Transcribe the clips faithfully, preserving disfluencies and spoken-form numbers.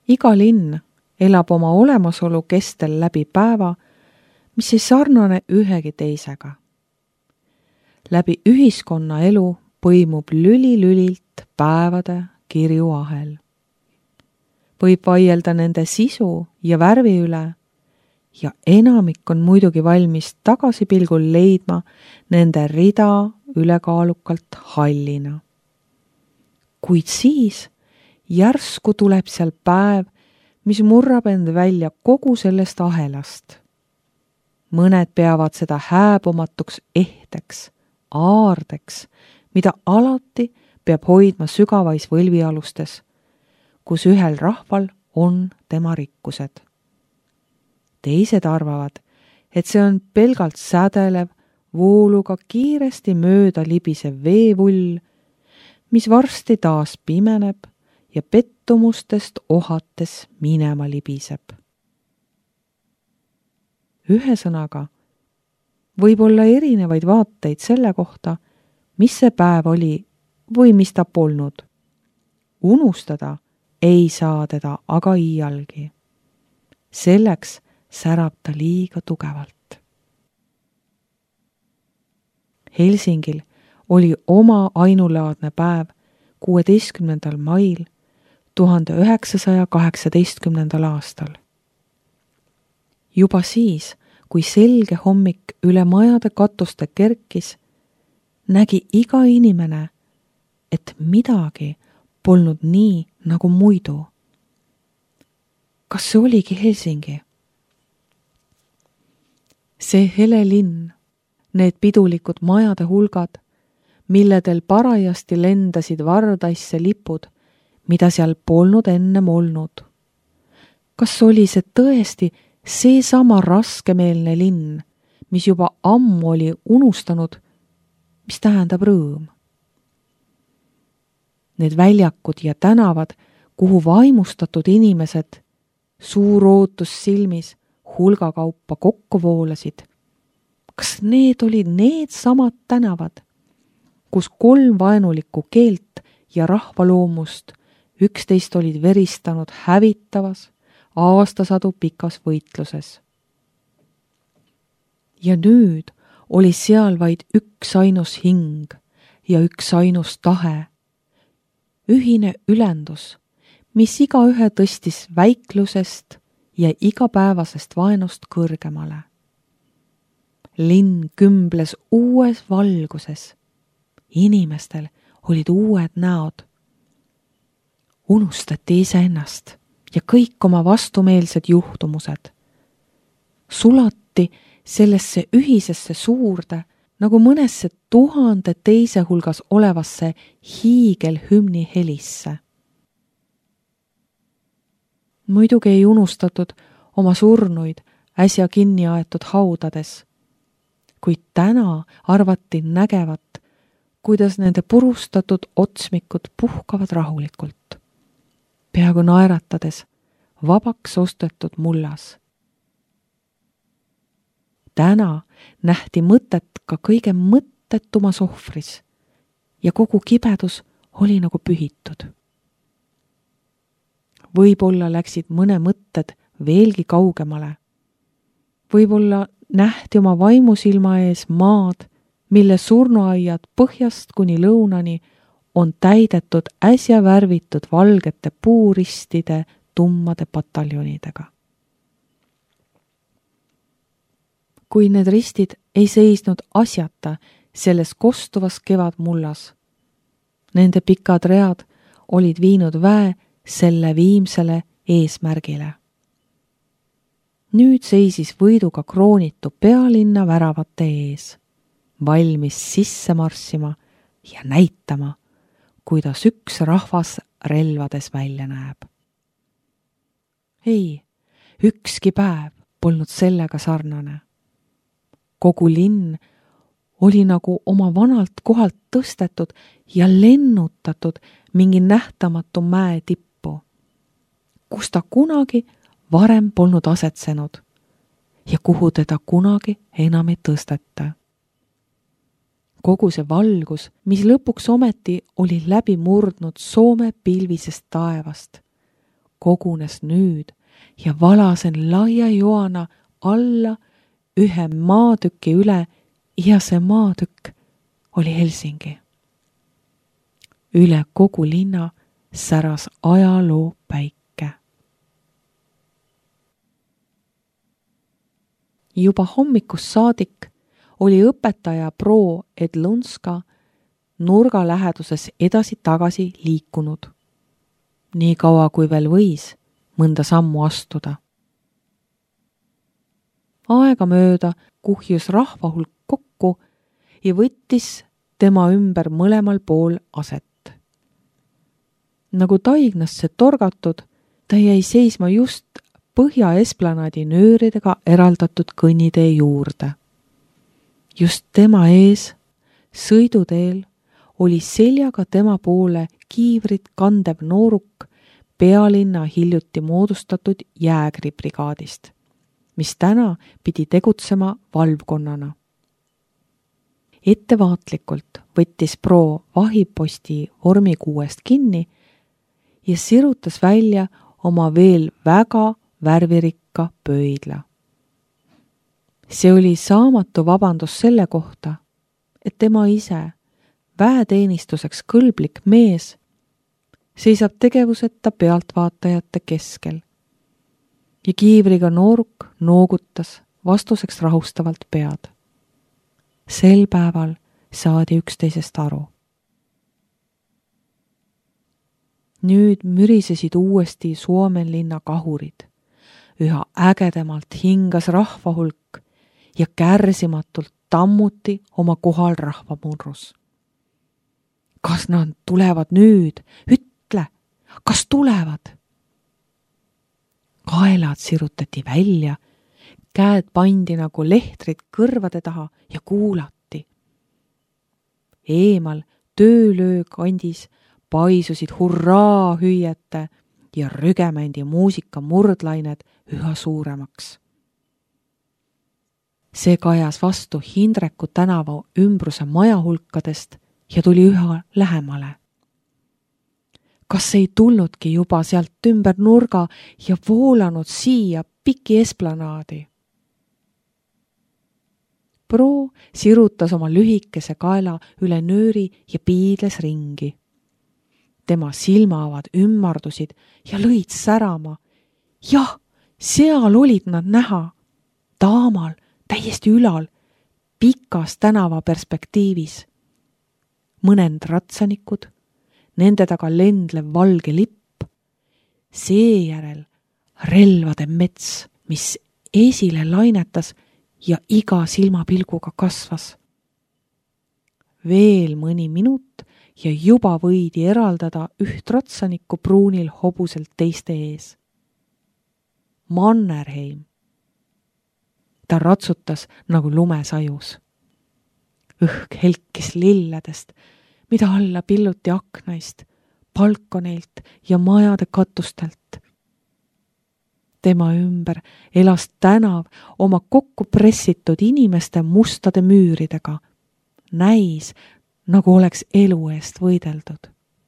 Iga linn elab oma olemasolu kestel läbi päeva, mis ei sarnane ühegi teisega. Läbi ühiskonna elu põimub lüli-lülilt päevade kirju ahel. Võib vaielda nende sisu ja värvi üle ja enamik on muidugi valmis tagasipilgul leidma nende rida ülekaalukalt hallina. Kuid siis järsku tuleb seal päev, mis murrab end välja kogu sellest ahelast. Mõned peavad seda hääbumatuks ehteks, aardeks, mida alati peab hoidma sügavais võlvialustes, kus ühel rahval on tema rikkused. Teised arvavad, et see on pelgalt sädelev, vooluga kiiresti mööda libisev veevull, mis varsti taas pimeneb ja pettumustest ohates minema libiseb. Ühesõnaga, võib olla erinevaid vaateid selle kohta, mis see päev oli või mis ta polnud. Unustada ei saa teda aga iialgi. Selleks särab ta liiga tugevalt. Helsingil oli oma ainulaadne päev kuueteistkümnendal mail tuhande üheksasaja kaheksateistkümnendal aastal. Juba siis, kui selge hommik üle majade katuste kerkis, nägi iga inimene, et midagi polnud nii nagu muidu. Kas see oligi Helsingi? See hele linn, need pidulikud majade hulgad, milledel parajasti lendasid vardaisse lipud, mida seal polnud ennem olnud. Kas oli see tõesti see sama raskemeelne linn, mis juba ammu oli unustanud, mis tähendab rõõm? Need väljakud ja tänavad, kuhu vaimustatud inimesed, suur ootus silmis, hulgakaupa kokku voolasid. Kas need olid need samad tänavad, kus kolm vaenulikku keelt ja rahvaloomust üksteist olid veristanud hävitavas, aastasadu pikas võitluses? Ja nüüd oli seal vaid üks ainus hing ja üks ainus tahe, ühine ülendus, mis igaühe tõstis väiklusest ja igapäevasest vaenust kõrgemale. Linn kümbles uues valguses. Inimestel olid uued näod. Unustati iseennast ja kõik oma vastumeelsed juhtumused. Sulati sellesse ühisesse suurde, nagu mõnesse tuhande teise hulgas olevasse hiigelhümni helisse. Muidugi ei unustatud oma surnuid äsja kinni aetud haudades, kuid täna arvati nägevat, kuidas nende purustatud otsmikud puhkavad rahulikult, peaaegu naeratades vabaks ostetud mullas. Täna nähti mõtet ka kõige mõttetumas ohvris ja kogu kibedus oli nagu pühitud. Võib-olla läksid mõne mõtted veelgi kaugemale. Võib-olla nähti oma vaimusilma ees maad, mille surnuaiad põhjast kuni lõunani on täidetud äsja värvitud valgete puuristide tummade pataljonidega. Kui need ristid ei seisnud asjata selles kostuvas kevadmullas, nende pikad read olid viinud väe selle viimsele eesmärgile. Nüüd seisis võiduga kroonitu pealinna väravate ees, valmis sisse marssima ja näitama, kuidas üks rahvas relvades välja näeb. Ei, ükski päev polnud sellega sarnane. Kogu linn oli nagu oma vanalt kohalt tõstetud ja lennutatud mingi nähtamatu mäe tippu, kus ta kunagi varem polnud asetsenud ja kuhu teda kunagi enam ei tõsteta. Kogu see valgus, mis lõpuks ometi oli läbi murdnud Soome pilvisest taevast, kogunes nüüd ja valasen laia joana alla ühe maatüki üle ja see maatükk oli Helsingi. Üle kogu linna säras ajaloo päike. Juba hommikust saadik oli õpetaja pro Edlunska nurga läheduses edasi-tagasi liikunud. Nii kaua kui veel võis mõnda sammu astuda. Aega mööda kuhjus rahvahulk kokku ja võttis tema ümber mõlemal pool aset. Nagu taignasse torgatud, ta jäi seisma just Põhja-Esplanaadi nööridega eraldatud kõnnitee juurde. Just tema ees, sõiduteel, oli seljaga tema poole kiivrit kandev nooruk pealinna hiljuti moodustatud jäägribrigaadist, mis täna pidi tegutsema valvkonnana. Ettevaatlikult võttis pro vahiposti vormikuuest kinni ja sirutas välja oma veel väga värvirikka pöidla. See oli saamatu vabandus selle kohta, et tema ise, väeteenistuseks kõlblik mees, seisab tegevuseta pealtvaatajate keskel. Ja kiivriga nooruk noogutas vastuseks rahustavalt pead. Sel päeval saadi üksteisest aru. Nüüd mürisesid uuesti Suomenlinna kahurid. Üha ägedamalt hingas rahvahulk ja kärsimatult tammuti oma kohal rahvamurrus. Kas nad tulevad nüüd? Ütle, kas tulevad? Kaelad sirutati välja, käed pandi nagu lehtrid kõrvade taha ja kuulati. Eemal töölöö kandis paisusid hurraa hüüete ja rügemendi muusika murdlained üha suuremaks. See kajas vastu Hindreku tänava ümbruse majahulkadest ja tuli üha lähemale. Kas ei tulnudki juba sealt ümber nurga ja voolanud siia Piki Esplanaadi? Pro sirutas oma lühikese kaela üle nööri ja piidles ringi. Tema silmaavad ümmardusid ja lõid särama. Jah, seal olid nad näha. Taamal, täiesti ülal, pikas tänava perspektiivis. Mõnend ratsanikud, nende taga lendlev valge lipp, seejärel relvade mets, mis esile lainetas ja iga silmapilguga kasvas. Veel mõni minut ja juba võidi eraldada üht ratsanikku pruunil hobuselt teiste ees. Mannerheim. Ta ratsutas nagu lumesajus. Õhk helkis lilledest, mida alla pilluti aknaist, balkoneilt ja majade katustelt. Tema ümber elas tänav oma kokku pressitud inimeste mustade müüridega. Näis, nagu oleks elu eest võideldud.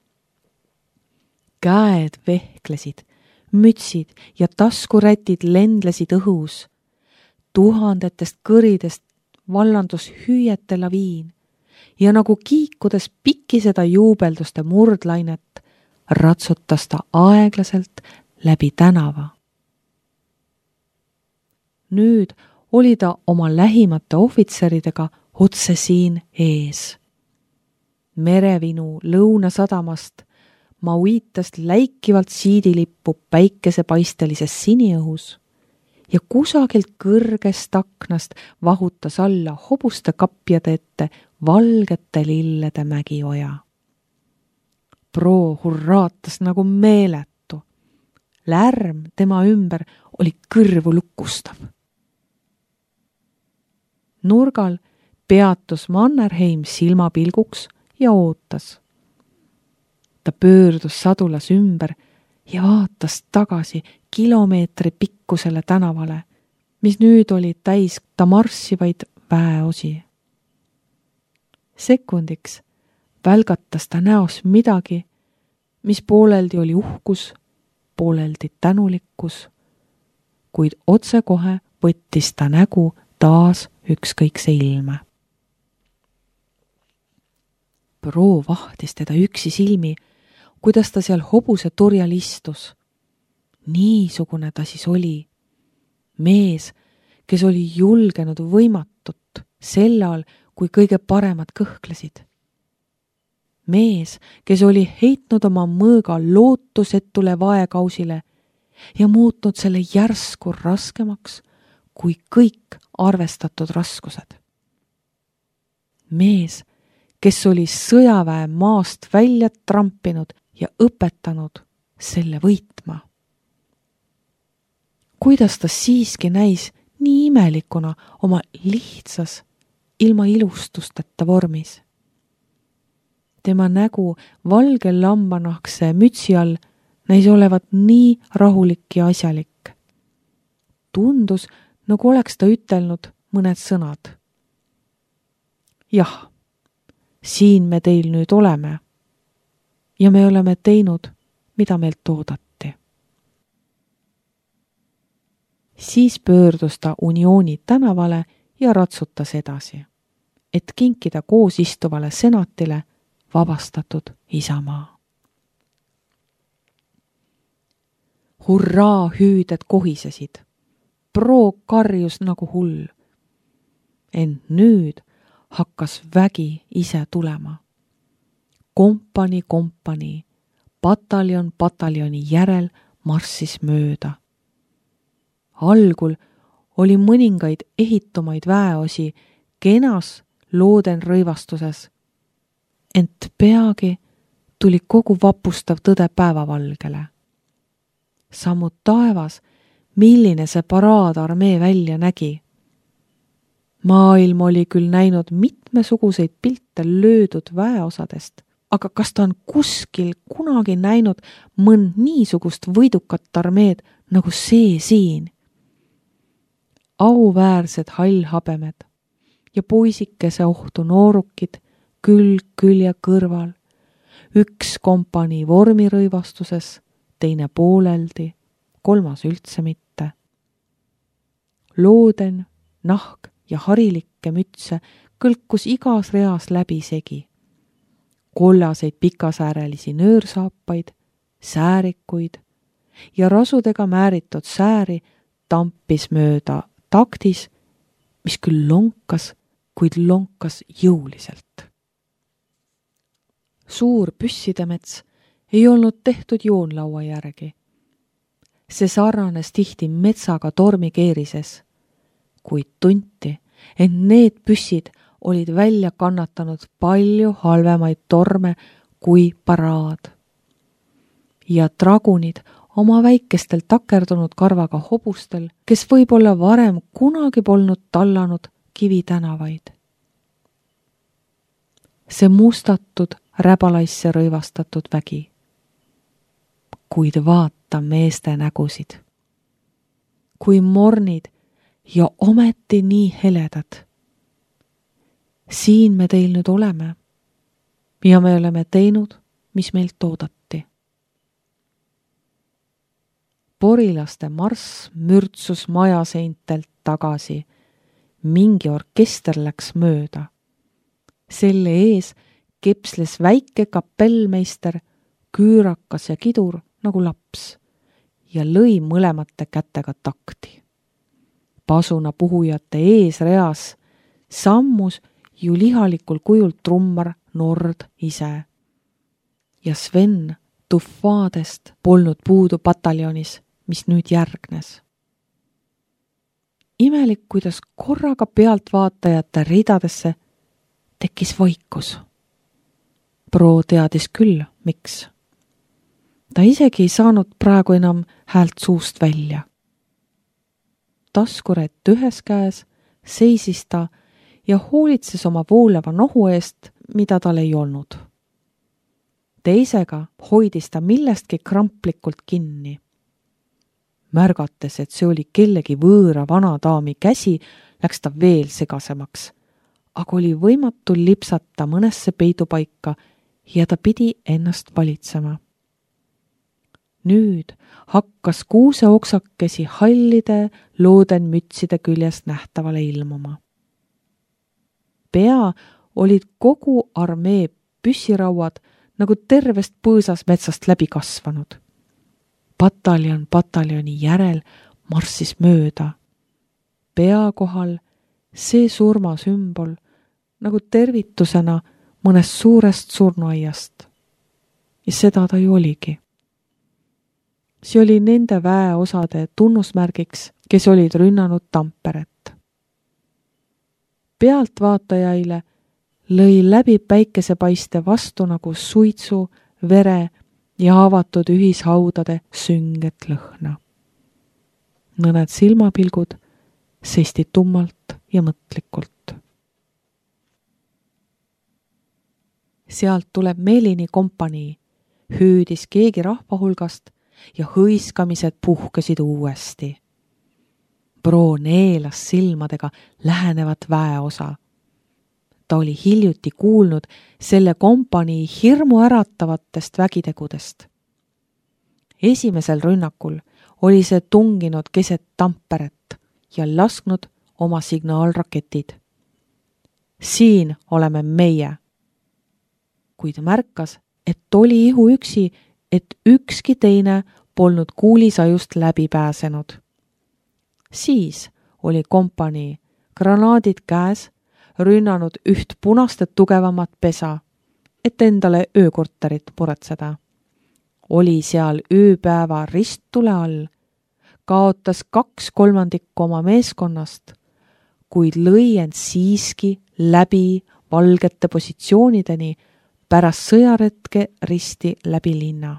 Käed vehklesid, mütsid ja taskurätid lendlesid õhus. Tuhandetest kõridest vallandus hüüete laviin ja nagu kiikudes pikki seda juubelduste murdlainet, ratsutas ta aeglaselt läbi tänava. Nüüd oli ta oma lähimate ohvitseridega otse siin ees. Merevinu lõunasadamast Mauitast läikivalt siidilippu päikesepaistelises siniõhus ja kusagilt kõrgest aknast vahutas alla hobuste kapjade ette valgete lillede mägioja. Pro hurraatas nagu meeletu. Lärm tema ümber oli kõrvu lukustav. Nurgal peatus Mannerheim silmapilguks ja ootas. Ta pöördus sadulas ümber ja vaatas tagasi kilomeetri pikkusele tänavale, mis nüüd oli täis ta marssivaid väeosi. Sekundiks välgatas ta näos midagi, mis pooleldi oli uhkus pooleldi tänulikkus, kuid otsekohe võttis ta nägu taas ükskõikse ilme. Proua vahtis teda üksi silmi, kuidas ta seal hobuse turjal istus. Niisugune ta siis oli. Mees, kes oli julgenud võimatut sel ajal, kui kõige paremad kõhklesid. Mees, kes oli heitnud oma mõõga lootusetule vaekausile ja muutnud selle järsku raskemaks kui kõik arvestatud raskused. Mees, kes oli sõjaväe maast välja trampinud ja õpetanud selle võitma. Kuidas ta siiski näis nii imelikuna oma lihtsas, ilma ilustusteta vormis. Tema nägu valge lambanahkse mütsi all näis olevat nii rahulik ja asjalik. Tundus, nagu oleks ta ütelnud mõned sõnad. Jah, siin me teil nüüd oleme ja me oleme teinud, mida meilt oodati. Siis pöördus ta Uniooni tänavale ja ratsutas edasi, et kinkida koos istuvale senatile vabastatud isamaa. Hurraa hüüded kohisesid. Pro karjus nagu hull. Ent nüüd hakkas vägi ise tulema. Kompani kompani, pataljon pataljoni järel marssis mööda. Algul oli mõningaid ehitumaid väeosi kenas looden rõivastuses, ent peagi tuli kogu vapustav tõde päevavalgele. Sammu taevas, milline see paraadarmee välja nägi. Maailm oli küll näinud mitmesuguseid pilte löödud väeosadest, aga kas ta on kuskil kunagi näinud mõnd niisugust võidukat armeed nagu see siin? Auväärsed hallhabemed ja poisikese ohtu noorukid külg külje kõrval, üks kompanii vormirõivastuses, teine pooleldi, kolmas üldse mitte. Looden, nahk ja harilikke mütse kõlkus igas reas läbi segi. Kollaseid pikasäärelisi nöörsaapaid, säärikuid ja rasudega määritud sääri tampis mööda taktis, mis küll lonkas, kuid lonkas jõuliselt. Suur püssidemets ei olnud tehtud joonlaua järgi. See sarnanes tihti metsaga tormikeerises, kuid tunti, et need püssid olid välja kannatanud palju halvemaid torme kui paraad. Ja dragunid oma väikestel takerdunud karvaga hobustel, kes võib-olla varem kunagi polnud tallanud kivitänavaid. See mustatud, räbalaisse rõivastatud vägi. Kuid vaata meeste nägusid. Kui mornid ja ometi nii heledad. Siin me teil nüüd oleme ja me oleme teinud, mis meilt oodati. Porilaste marss mürtsus majaseintelt tagasi. Mingi orkester läks mööda. Selle ees kepsles väike kapellmeister, küürakas ja kidur nagu laps ja lõi mõlemate kätega takti. Pasuna puhujate ees reas sammus ju lihalikul kujul trummar Nord ise. Ja Sven tuffaadest polnud puudu pataljonis, mis nüüd järgnes. Imelik, kuidas korraga pealtvaatajate ridadesse tekkis vaikus. Pro teadis küll, miks. Ta isegi ei saanud praegu enam häält suust välja. Taskurett ühes käes seisis ta ja hoolitses oma vooleva nohu eest, mida tal ei olnud. Teisega hoidis ta millestki kramplikult kinni. Märgates, et see oli kellegi võõra vanadaami käsi, läks ta veel segasemaks, aga oli võimatu lipsata mõnesse peidupaika ja ta pidi ennast valitsema. Nüüd hakkas kuuseoksakesi hallide loodenmütside küljest nähtavale ilmuma. Pea olid kogu armee püssirauad nagu tervest põõsas metsast läbi kasvanud. Pataljon pataljoni järel marssis mööda. Pea kohal see surmasümbol nagu tervitusena mõnest suurest surnuaiast. Ja seda ta ju oligi. See oli nende väeosade tunnusmärgiks, kes olid rünnanud Tamperet. Pealtvaatajaile lõi läbi päikesepaiste vastu nagu suitsu, vere ja avatud ühishaudade sünget lõhna. Mõned silmapilgud seisti tummalt ja mõtlikult. Sealt tuleb Melini kompanii, hüüdis keegi rahva hulgast ja hõiskamised puhkesid uuesti. Pro neelas silmadega lähenevat väeosa. Ta oli hiljuti kuulnud selle kompanii hirmu äratavatest vägitegudest. Esimesel rünnakul oli see tunginud keset Tamperet ja lasknud oma signaalraketid. Siin oleme meie. Kuid märkas, et oli ihu üksi, et ükski teine polnud kuulisajust läbi pääsenud. Siis oli kompanii granaadid käes rünnanud üht punaste tugevamat pesa, et endale öökorterit muretseda. Oli seal ööpäeva risttule all, kaotas kaks kolmandikku oma meeskonnast, kuid lõi end siiski läbi valgete positsioonideni pärast sõjaretke risti läbi linna.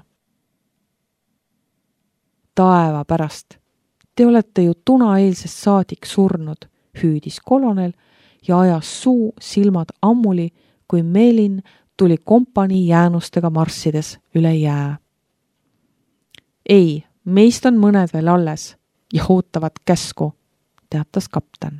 Taeva pärast, te olete ju tunaeelsest saadik surnud, hüüdis kolonel ja ajas suu silmad ammuli, kui Melin tuli kompanii jäänustega marssides üle jää. Ei, meist on mõned veel alles ja ootavad käsku, teatas kapten.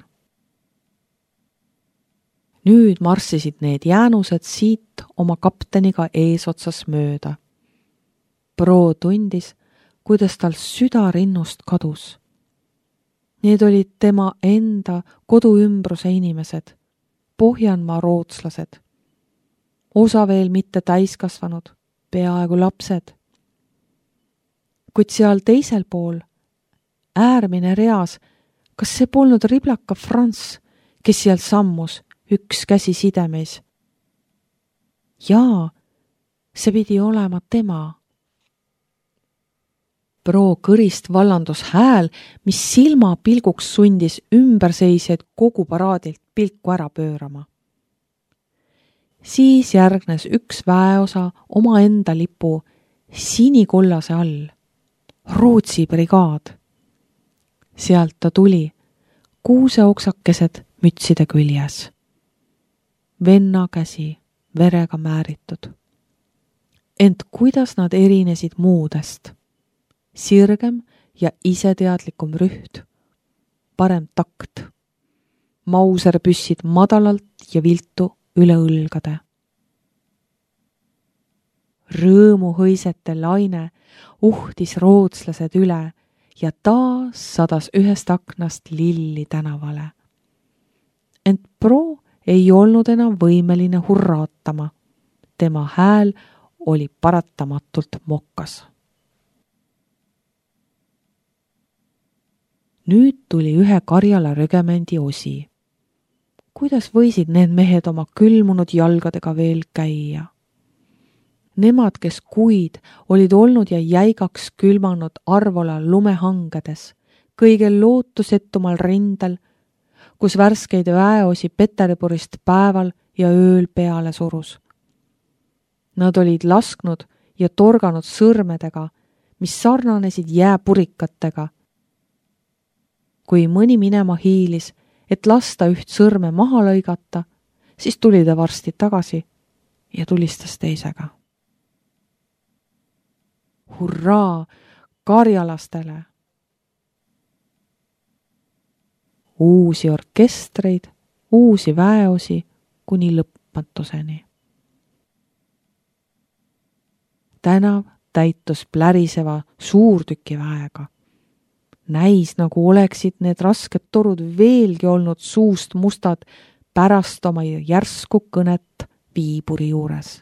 Nüüd marssisid need jäänused siit oma kapteniga eesotsas mööda. Pro tundis, kuidas tal süda rinnust kadus. Need olid tema enda koduümbruse inimesed, Pohjanmaa rootslased. Osa veel mitte täiskasvanud, peaaegu lapsed. Kuid seal teisel pool, äärmine reas, kas see polnud riblaka Frans, kes seal sammus, üks käsi sidemeis? Jaa, see pidi olema tema. Pro kõrist vallandus hääl, mis silma pilguks sundis ümberseisjaid kogu paraadilt pilku ära pöörama. Siis järgnes üks väeosa oma enda lipu sinikollase all, Rootsi brigaad. Sealt ta tuli, kuuseoksakesed mütside küljes. Venna käsi verega määritud. Ent kuidas nad erinesid muudest? Sirgem ja iseteadlikum rüht, parem takt, mauserpüssid madalalt ja viltu üle õlgade. Rõõmuhõisete laine uhtis rootslased üle ja taas sadas ühest aknast lilli tänavale. Ent Pro ei olnud enam võimeline hurraatama. Tema hääl oli paratamatult mokkas. Nüüd tuli ühe Karjala rügemendi osi. Kuidas võisid need mehed oma külmunud jalgadega veel käia? Nemad, kes kuid olid olnud ja jäigaks külmanud Arvola lumehangades, kõige lootusetumal rindel, kus värskeid väeosi Peterburist päeval ja ööl peale surus. Nad olid lasknud ja torganud sõrmedega, mis sarnanesid jääpurikatega. Kui mõni minema hiilis, et lasta üht sõrme maha lõigata, siis tuli ta varsti tagasi ja tulistas teisega. Hurraa karjalastele! Uusi orkestreid, uusi väeosi kuni lõpmatuseni. Tänav täitus pläriseva suurtükiväega. Näis, nagu oleksid need rasked torud veelgi olnud suust mustad pärast oma järsku kõnet viiburi juures.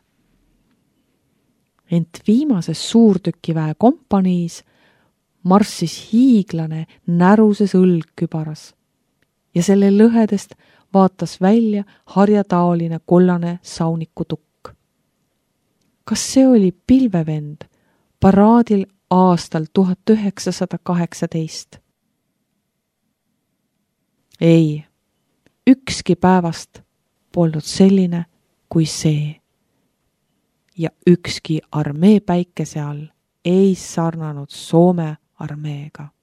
Ent viimases suurtükiväe kompaniis marssis hiiglane näruses õlgkübaras ja selle lõhedest vaatas välja harjataoline kollane saunikutukk. Kas see oli pilvevend paraadil aastal tuhat üheksasada kaheksateist? Ei, ükski päevast polnud selline kui see. Ja ükski armee päikese all ei sarnanud Soome armeega.